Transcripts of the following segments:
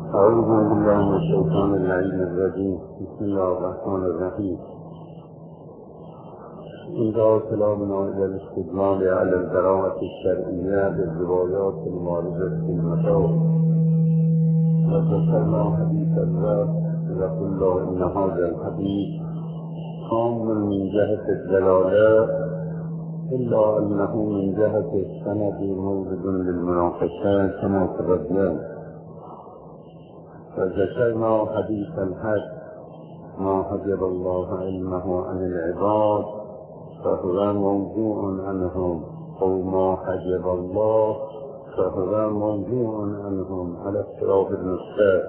أعوذ بالله من الشيطان اللعين الرجيم. بسم الله الرحمن الرحيم. انتهى كلامنا إلى الاستدلال على البراءة الشرعية بالروايات الموردة في المساوئ، وذكرنا حديث الرب رسول الله إن هذا الحديث كامل من جهة الدلالة، إلا أنه من جهة السند مورد للمناقشة كما تبين. فذكرنا حديث الحج: ما حجب الله علمه عن العباد فهو موضوع عنهم، أو ما حجب الله فهو موضوع عنهم على اختلاف النسخ.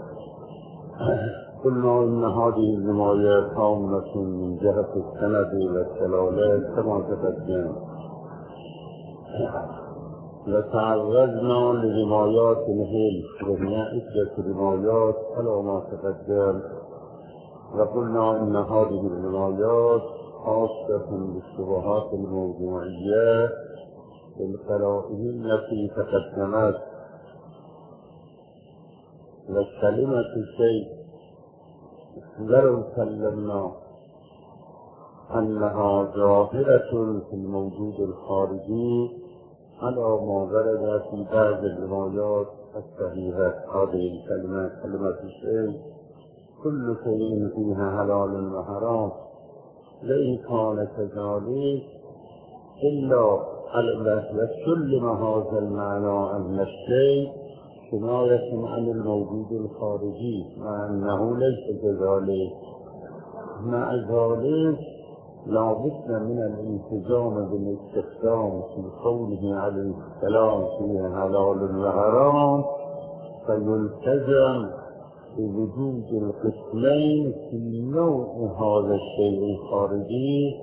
قلنا إن هذه الروايات كاملة من جهة السند والدلالة كما تقدم، وتعرضنا لروايات الهيل وهي عدة روايات على ما تقدم، وقلنا إن هذه الروايات خاصة بالشبهات الموضوعية بالقرائن التي تقدمت. وكلمة الشيء لو سلمنا أنها ظاهرة في الموجود الخارجي على ما ورد في بعض الروايات الصحيحة، هذه الكلمة كلمة الشيء كل شيء فيها حلال وحرام، لئن كان كذلك إلا على كل ما هذا المعنى أن الشيء كناية عن الموجود الخارجي، مع أنه ليس كذلك. مع ذلك لا بد من الالتزام بالاستخدام في قوله عليه السلام فيها حلال وحرام، فيلتزم بوجود القسمين في نوع هذا الشيء الخارجي،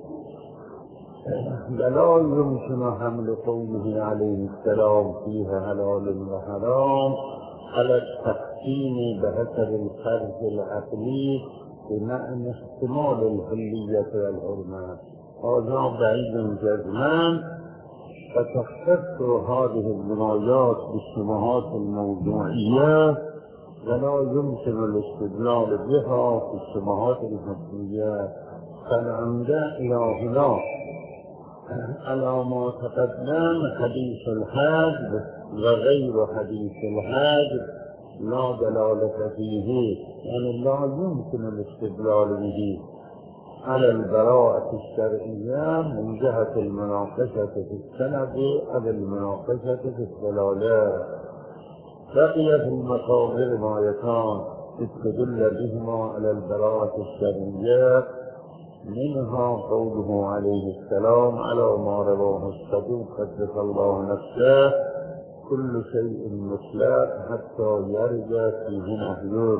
ولا يمكن حمل قوله عليه السلام فيها حلال وحرام على التقسيم بحسب الفرض العقلي بمعنى احتمال الحلية والحرمة. هذا بعيد جزما، فتختص هذه الروايات بالشبهات الموضوعية، ولا يمكن الاستدلال بها في الشبهات الحكمية. فالعمد إلى هنا على ما تقدم حديث الحج وغير حديث الحج لا دلالة فيه، يعني لا يمكن الاستدلال به على البراءة الشرعية من جهة المناقشة في السند أو المناقشة في الدلالة. بقي في المقام روايتان استدل بهما على البراءة الشرعية، منها قوله عليه السلام على ما رواه الصدوق قدس الله نفسه: كل شيء مطلق حتى يرجع فيه محذور.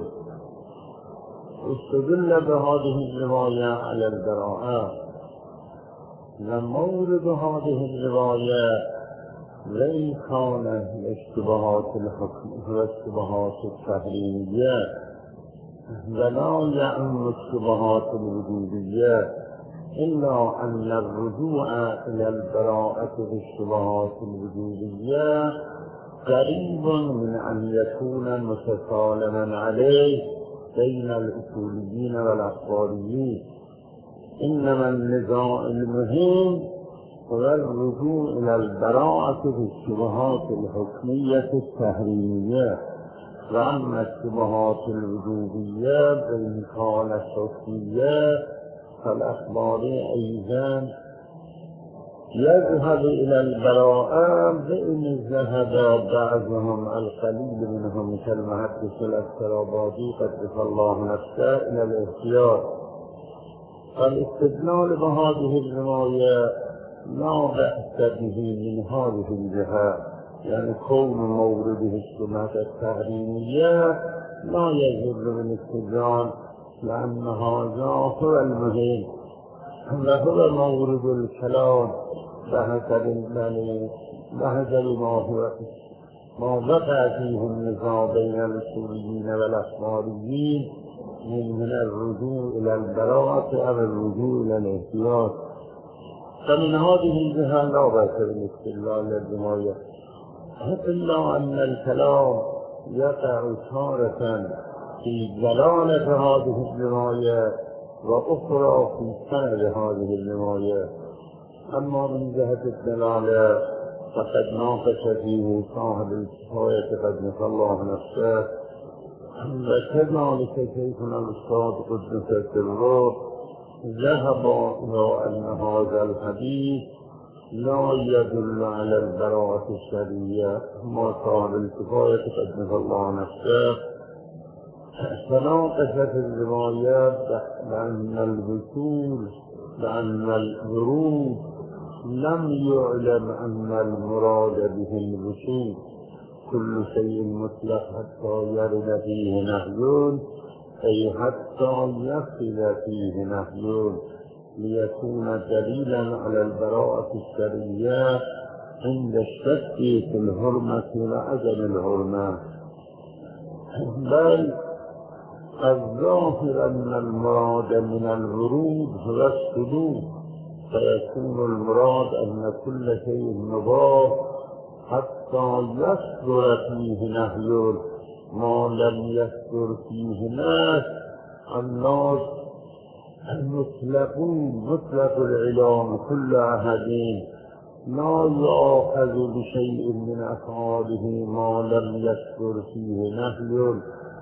استدل بهذه الرواية على البراءة، ومورد هذه الرواية ليس كان الاشتباهات الحكمية والاشتباهات التحريمية، ولا يعم الشبهات الوجودية، إلا أن الرجوع إلى البراءة بالشبهات الوجودية قريب من أن يكون متسالما عليه بين الأصوليين والأخباريين. إنما النزاع المهم هو الرجوع إلى البراءة بالشبهات الحكمية التحريمية، وأما الشبهات الوجودية بإن كانت حكمية فالأخباري أيضا يذهب إلى البراءة بإن ذهب بعضهم القليل منهم كالمحدث الأسكرابادي قدس الله نفسه إلى الاحتياط. فالاستدلال بهذه الرواية لا بأس به من هذه الجهة، يعني كون مورده السنة التحريمية لا يجوز بالاستدلال، لأن هذا هو المهم وهو مورد الكلام بحسب ما وقع فيه النزاع بين الأصوليين والأخباريين من الرجوع إلى البراءة أو الرجوع إلى الاحتياط. فمن هذه الجهة لا بأس بالاستدلال بالرواية، إلا أن الكلام يقع تارة في دلالة هذه الرواية وأخرى في سند هذه الرواية. أما من جهة الدلالة فقد ناقش فيه صاحب الكفاية قدس الله نفسه، وكذلك شيخنا الأستاذ قدس سره ذهب إلى أن هذا الحديث لا يدل على البراءة الشرعية. ما صاحب الكفاية قدس الله نفسه فناقش في الروايات بأن الوصول بأن الورود لم يعلم أن المراد به الوصول. كل شيء مطلق حتى يرد فيه نهي، أي حتى يصل فيه نهي، ليكون دليلا على البراءة الشرعية عند الشك في الحرمة وعدم الحرمة. بل الظاهر أن المراد من الورود هو الصدور، فيكون المراد أن كل شيء مباح حتى يصدر فيه نهي. ما لم يصدر فيه نهي الناس المطلقون مطلق العلام كل أحد لا يؤاخذ بشيء من أفعاله ما لم يصدر فيه نهي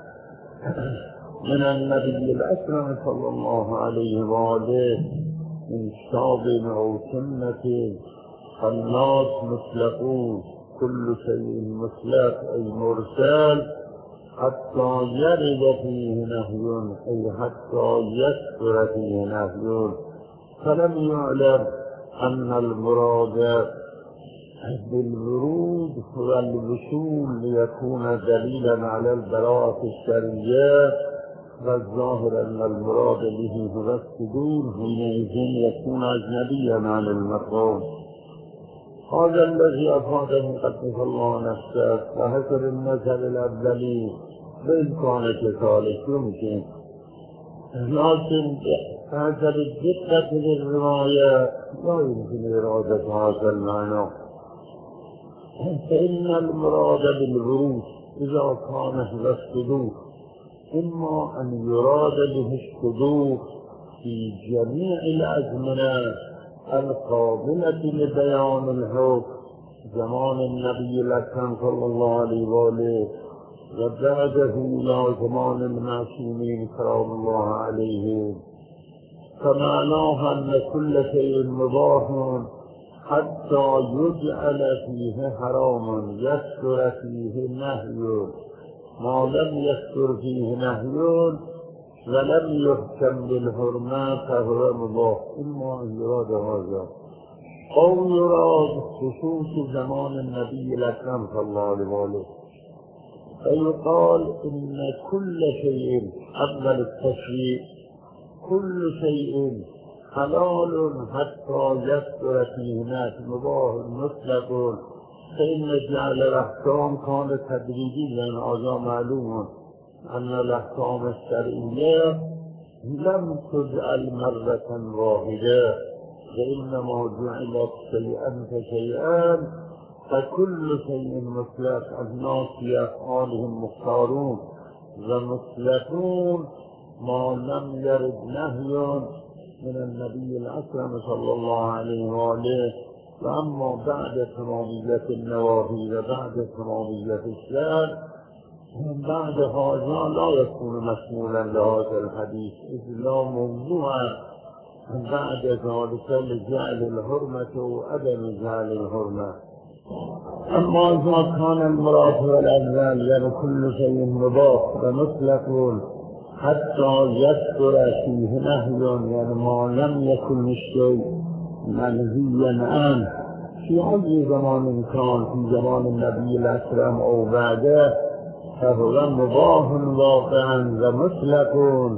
من النبي الأكرم صلى الله عليه وآله من شاب أو سنة. فالناس مطلقون كل شيء مطلق أي مرسل حتى يرد فيه نهي، أي حتى يصدر فيه نهي. فلم يعلم أن المراد بالورود هو الوصول ليكون دليلا على البراءة الشرعية، والظاهر أن المراد به هو الصدور، حينئذ يكون أجنبيا عن المقام. هذا الذي أفاده قدس الله نفسه، وحسب المثل الأولي بإمكانك ذلك يمكن، لكن حسب الدقة للرواية لا يمكن إرادة هذا المعنى. فإن المراد بالورود إذا كان هو الصدور إما أن يراد به الصدور في جميع الأزمنة القابلة لبيان الحكم، زمان النبي الأكرم صلى الله عليه وآله وبعده إلى زمان المعصومين سلام الله عليهم. فمعناه أن كل شيء مباح حتى يجعل فيه حرام يستر فيه نهي، ما لم يستر فيه نهي ولم يحكم بالحرمة فهو مباح. إما أن يراد هذا أو يراد خصوص زمان النبي الأكرم صلى الله عليه وآله، فيقال إن كل شيء قبل التشريع كل شيء حلال حتى يستر فيه نهي مباح مطلق. فإن جعل الأحكام كان تدريجيا، هذا معلوم أن الأحكام الشرعية لم تجعل مرة واحدة، وإنما جعلت شيئا فشيئا، فكل شيء مطلق الناس في أفعالهم مختارون ومطلقون ما لم يرد نهي من النبي الأكرم صلى الله عليه وآله. وأما بعد تمامية النواهي وبعد تمامية الشرع بعد هذا لا يكون مشمولا لهذا الحديث، إذ لا موضوع بعد ذلك لجعل الحرمة وعدم جعل الحرمة. أما إذا كان المراد والأذان يعني كل شيء مباح ومطلق حتى يذكر فيه نهي، يعني ما لم يكن الشيء منهيا عنه في أي زمان كان، في زمان النبي الأكرم أو بعده، فهو مباح واقعا ومطلق.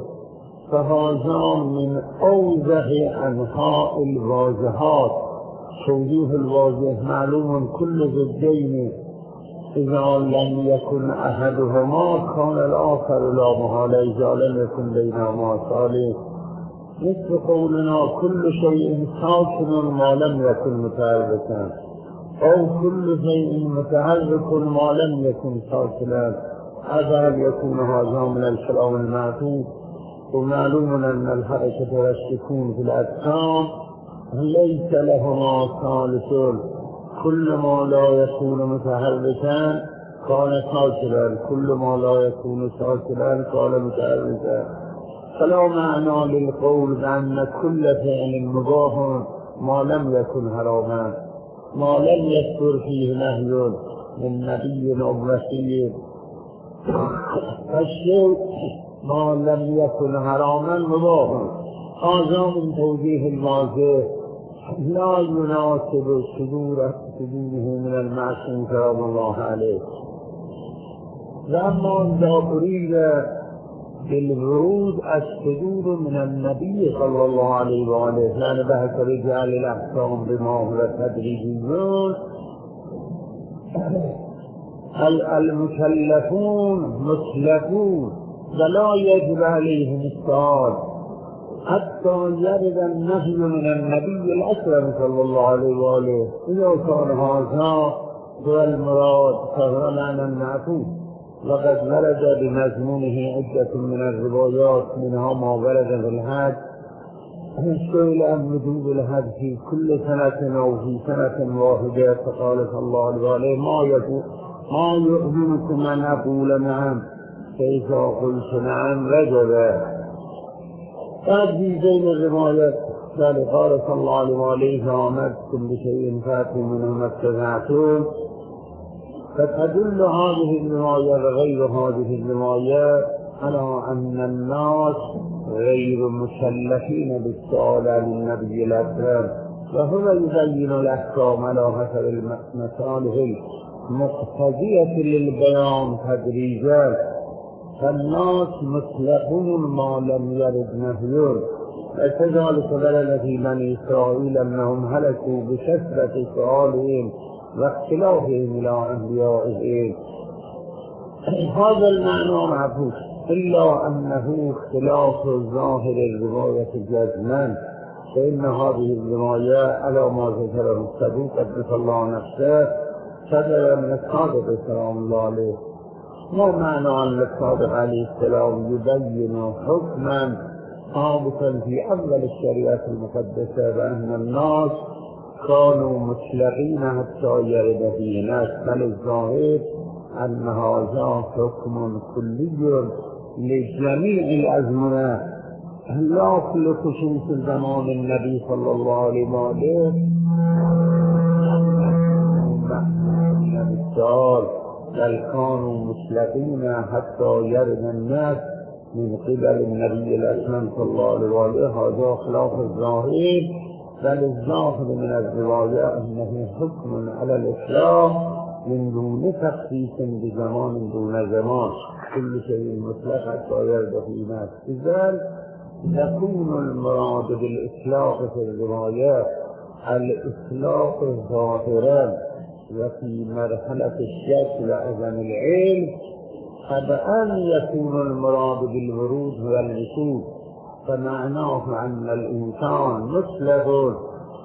فهذا من أوضح أنحاء الواضحات. توضيح الواضح معلوم كل ضدين إذا لم يكن أحدهما كان الآخر لا محالة، إذا لم يكن بينهما صالح. مثل قولنا كل شيء ساكن ما لم يكن متحركا، أو كل شيء متحرك ما لم يكن ساكنا. أفهل يكون هذا من الكلام المعتود؟ ومعلوم أن الحركة والسكون في الأجسام ليس لهما ثالث، كل ما لا يكون متحركا كان ساكنا، كل ما لا يكون ساكنا كان متحركا. فلا معنى للقول بأن كل فعل مباح ما لم يكن حراما، ما لم يذكر فيه نهي من نبي أو رسول. الشيء ما لم يكن حراما مباح، هذا من توجيه الواضح لا يناسب صدوره من المعصوم كلام الله عليه. وأما إذا أريد بالورود الصدور من النبي صلى الله عليه وآله، لأن بحث رجال الأحكام بما هو تدريجيون، المكلفون مسلفون ولا يجب عليهم السؤال حتى يرد النهي من النبي الأكرم صلى الله عليه وآله. إذا كان هذا هو المراد فهو معنى معقول. وقد ورد بمضمونه عدة من الروايات، منها ما ورد في الحج، سئل عن وجوب الحج في كل سنة أو في سنة واحدة، فقال صلى الله عليه وآله ما يؤذنكم أن أقول نعم، فإذا قلت نعم وجب. هذه بين الروايات قال صلى الله عليه وآله أمرتكم بشيء فاتوا منه ما استطعتم. فتدل هذه الرواية وغير هذه الروايات على أن الناس غير مكلفين بالسؤال عن النبي الأكرم، وهو يبين الأحكام على حسب المصالح المقتضية للبيان تدريجا. فالناس مطلقون ما لم يرد نهي. وكذلك ورد في بني إسرائيل أنهم هلكوا بكثرة سؤالهم واختلافهم إلى أنبيائهم. هذا المعنى معروف، إلا أنه اختلاف ظاهر الرواية جزما، فإن هذه الرواية على ما ذكره الصدوق قدس الله نفسه صدر من الصادق سلام الله عليه. ما معنى أن الصادق عليه السلام يبين حكما ثابتا في أول الشريعة المقدسة بأن الناس كانوا مطلقين حتى يرد فيه ناس، بل الظاهر أن هذا حكم كلي لجميع الأزمنة، لا كل خصوص زمان النبي صلى الله عليه وآله بل كانوا مطلقين حتى يرد الناس من قبل النبي الأكرم صلى الله عليه وآله. هذا خلاف الظاهر، بل الظاهر من الرواية أنه حكم على الإسلام من دون تخصيص بزمان دون زمان، كل شيء مطلق حتى يرد في ناس. إذن يكون المراد بالإطلاق في الروايات الإطلاق ظاهرا، وفي مرحلة الشك وعدم العلم فبأن يكون المراد بالورود والركوب، فمعناه أن الإنسان مطلق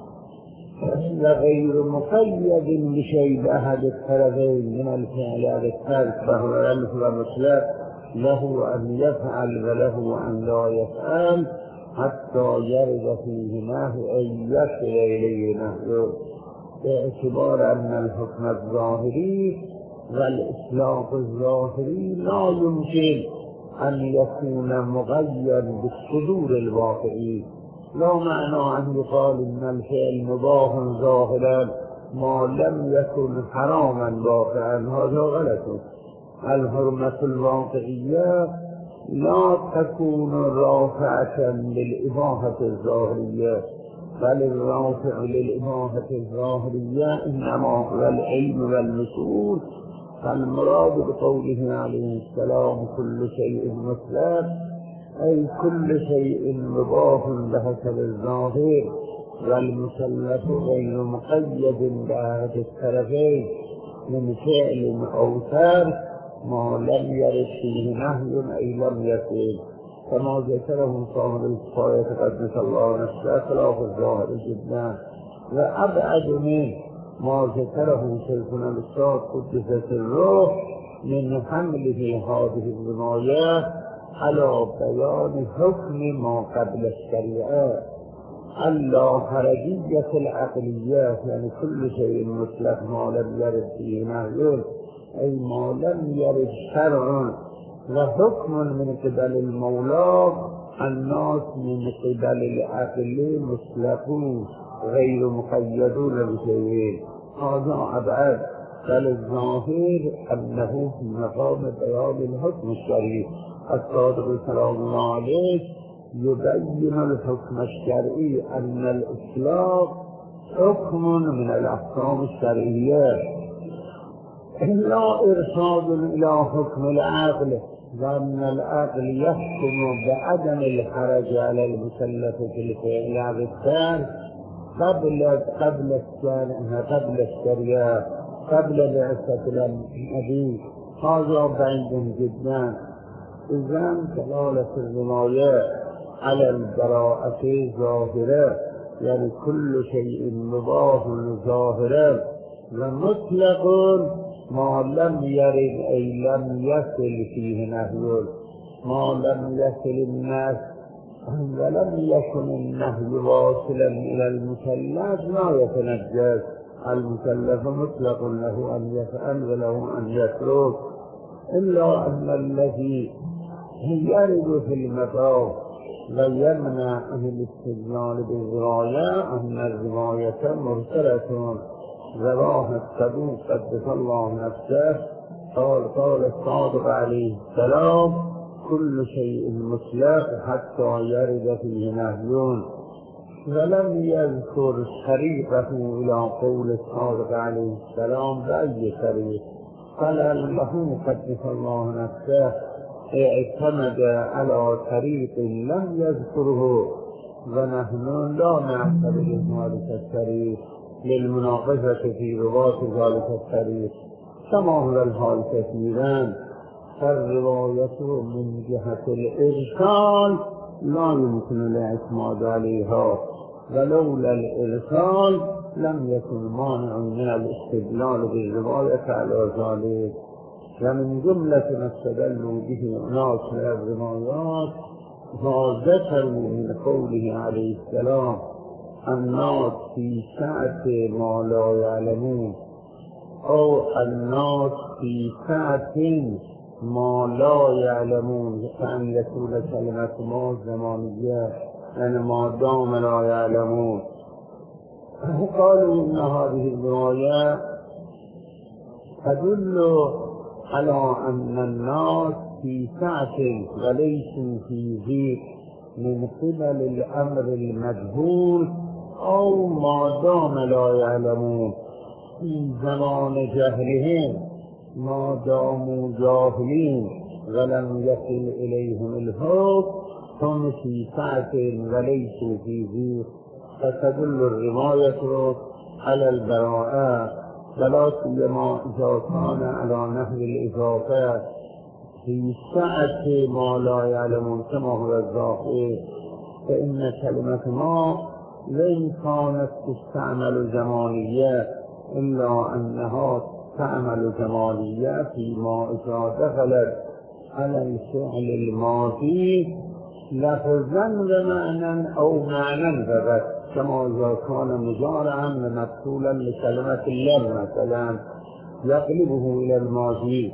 وغير مقيد بشيء بأحد الطرفين من الفعل أو الترك، فهو ألف ومطلق، له أن يفعل وله أن لا يفعل حتى يرد فيه نهي أن يصل إليه نهيه، باعتبار أن الحكم الظاهري والإطلاق الظاهري لا يمكن أن يكون مغير بالصدور الواقعي. لا معنى أن يقال إن الفعل مباح ظاهرا ما لم يكن حراما واقعا، هذا غلط. الحرمة الواقعية لا تكون رافعة للإباحة الظاهرية، بل الرافع للإباحة الظاهرية إنما هو العلم والنصوص. فالمراد بقوله عليه السلام كل شيء مطلق أي كل شيء مباح بحسب الظاهر، والمكلف غير مقيد بأحد الطرفين من فعل أو ترك ما لم يرد فيه نهي أي لم يكن، كما ذكره صاحب الكفاية قدس الله نفسه خلاف الظاهر جدا. وأبعد من ما ذكره شيخنا الأستاذ قدس سره من حمله هذه الرواية على بيان حكم ما قبل الشريعة اللاحرجية العقلية، يعني كل شيء مطلق ما لم يرد فيه نهي أي ما لم يرد شرع، وحكم من قبل المولى الناس من قبل العقل مطلقون غير مقيدون بشيء، هذا أبعد. بل الظاهر أنه في مقام بيان الحكم الشرعي. الصادق سلام الله عليه يبين الحكم الشرعي أن الإسلام حكم من الأحكام الشرعية، إلا إرشاد إلى حكم العقل، وأن العقل يحكم بعدم الحرج على المكلف في الفعل بالفعل قبل الشريعة، قبل بعثة النبي. هذا بعيد جدا. إذن دلالة الرواية على البراءة ظاهرة، يعني كل شيء مباح ظاهرا ومطلق ما لم يرد أي لم يصل فيه نهي، ما لم يصل الناس ولم يكن النهي واصلا إلى المكلف لا يتنجس. المكلف مطلق له أن يفعل وله أن يترك، إلا أن الذي يرد في المطاف ويمنع عن الاستدلال بالرواية أن الرواية مرسلة. رواه الصدوق قدس الله نفسه قال الصادق عليه السلام كل شيء مطلق حتى يرد فيه نهي، ولم يذكر طريقه إلى قول الصادق عليه السلام بأي طريق، قال له قدس الله نفسه اعتمد على طريق لم يذكره، ونحن لا نعتبر ذلك الطريق للمناقشة في رباط ذلك الطريق، كما هو الحال كثيرا. فالرواية من جهة الإرسال لا يمكن الاعتماد عليها، ولولا الإرسال لم يكن مانع من الاستدلال بالرواية على ذلك. ومن جملة ما استدلوا به أناس من الروايات ما ذكروا من قوله عليه السلام الناس في سعة ما لا يعلمون، أو الناس في سعة ما لا يعلمون، فأن يكون كلمة ما زمانية يعني ما دام لا يعلمون. قالوا إن هذه الرواية تدل على أن الناس في سعة وليسوا في ضيق من قبل الأمر المجهول، أو ما دام لا يعلمون في زمان جهلهم، ما داموا جاهلين ولم يصل إليهم الحكم هم في سعة وليسوا في ضيق، فتدل الرواية على البراءة، ولا سيما إذا كان على نحو الإضافات في سعة ما لا يعلمون كما هو الظاهر، فإن كلمة ما لن كانت تستعمل زمانية، إلا أنها تعمل زمانية فيما إذا دخلت على الفعل الماضي لفظا ومعنى أو معنى فقط، كما إذا كان مضارعا ومفعولا لكلمة الله مثلا يقلبه إلى الماضي.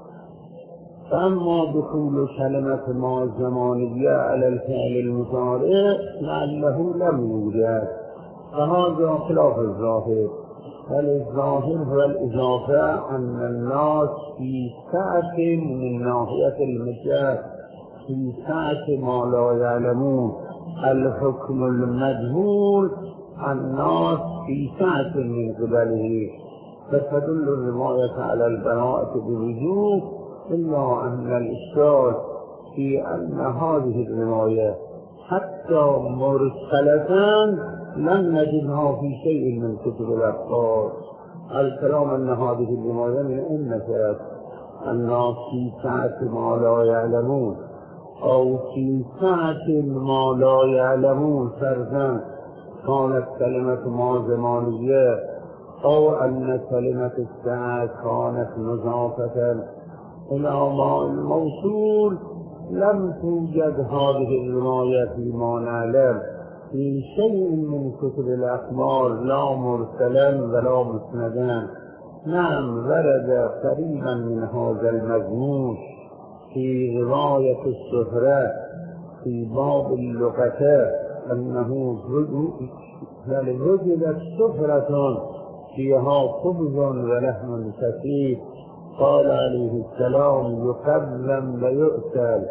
فأما دخول كلمة ما الزمانية على الفعل المضارع لعله لم يوجد، فهذا خلاف الظاهر. فالظاهر هو الإضافة أن الناس في سعة من ناحية المجال، في سعة ما لا يعلمون. الحكم المجهول الناس في سعة من قبله، فتدل الرواية على البراءة بوجوه، إلا أن الإشكال في أن هذه الرواية حتى مرسلة لم نجدها في شيء من كتب الأخبار. الكلام أن هذه الرواية من أنك الناس في سعة ما لا يعلمون، أو في سعة ما لا يعلمون فرضا كانت كلمة ما زمانية، أو أن كلمة الساعة كانت مضافة إلى ماء الموصول لم توجد هذه الرواية فيما نعلم في شيء من كتب الأخبار، لا مرسلا ولا مسندا. نعم ورد قريبا من هذا المضمون في رواية السفرة في باب اللقطة أنه وجدت سفرة فيها خبز ولحم كثير، قال عليه السلام يقدم ويؤكل،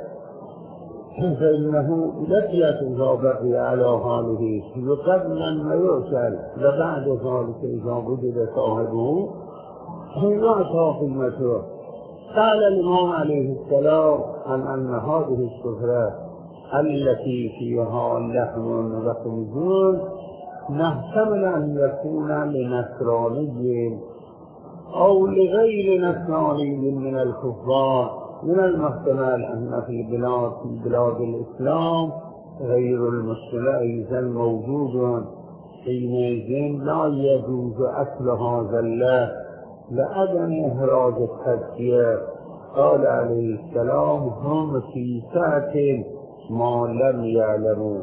فإنه لقيت إذا بقي على حاله يقدم ويؤكل، وبعد ذلك إذا وجد صاحبه يعطى قيمته. قال الإمام عليه السلام أن هذه السفرة التي فيها لحم وخبز نحتمل أن يكون لنصراني أو لغير نصراني من الكفار. من المحتمل أن في بلاد الإسلام غير المسلم أيضا موجود، حينئذ لا يجوز أكل هذا اللحم لعدم إخراج التزكية. قال عليه السلام هم في ساعة ما لم يعلموا،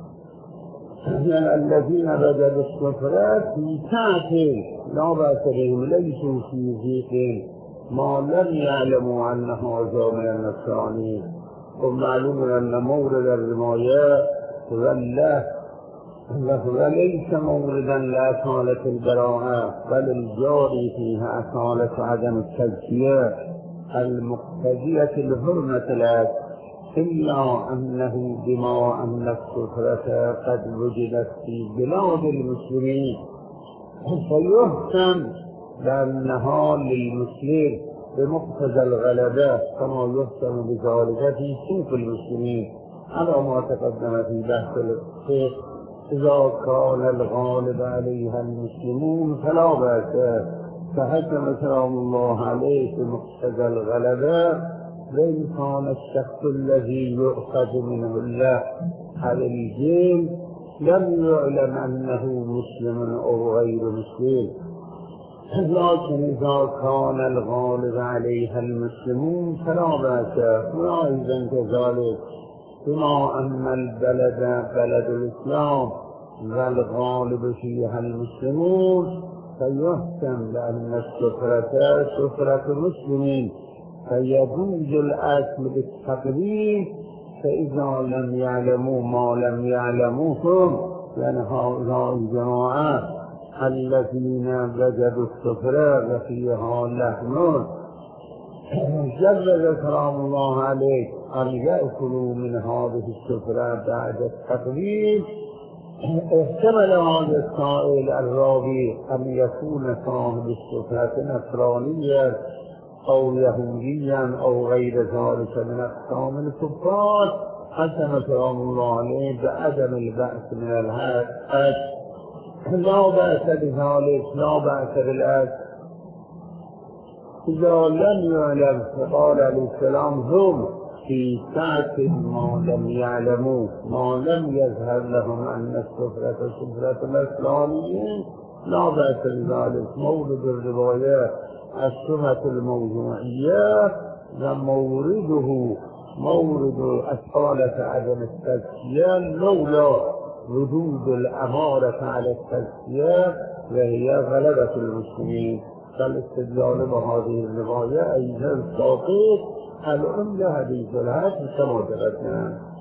الذين وجدوا السفرة في ساعة لا بأس بهم ليسوا في ضيق ما لم يعلموا أنه هذا من النصرانيين. ومعلوم أن مورد الروايات وليس موردا لأصالة البراءة، بل الجاري فيها أصالة عدم التزكية المقتضية الحرمة له، إلا أنه بما أن السفرة قد وجدت في بلاد المسلمين فيحكم بأنها للمسلم بمقتضى الغلبة كما يحكم بذلك في سوق المسلمين، على ما تقدم في بحث الفقه. إذا كان الغالب عليها المسلمون فلا بأس، فحكم سلام الله عليه بمقتضى الغلبة. وإن كان الشخص الذي يؤخذ منه اللحم على الجيل لم يعلم أنه مسلم أو غير مسلم، لكن إذا كان الغالب عليها المسلمون فلا بأس. وأيضا كذلك بما أن البلد بلد الإسلام والغالب فيها المسلمون فيحكم بأن السفرة سفرة مسلمين، فيجوز الأكل بالتقديم. فإذا لم يعلموا ما لم يعلموهم لأن هؤلاء الجماعة الذين وجدوا السفرة وفيها لحم جلد كرام الله عليه أن يأكلوا من هذه السفرة بعد التقديم. احتمل هذا السائل الراوي أن يكون صاحب السفرة نصرانيا أو يهوديا أو غير ذلك من أقسام الكفار، حسن كرام الله عليه بعدم البأس من الأكل، لا بأس بذلك، لا بأس بالأكل إذا لم يعلم. فقال عليه السلام هم في ساعة ما لم يعلموا، ما لم يظهر لهم أن السفرة سفرة الإسلاميين لا بأس بذلك. مورد الروايات الشبهة الموضوعية ومورده مورد أصالة عدم التزكية لولا وجود الأمارة على التزكية وهي غلبة المسلمين. فالاستدلال بهذه الرواية أيضا ساقط الأمر حديث الهاتف كما تقدم.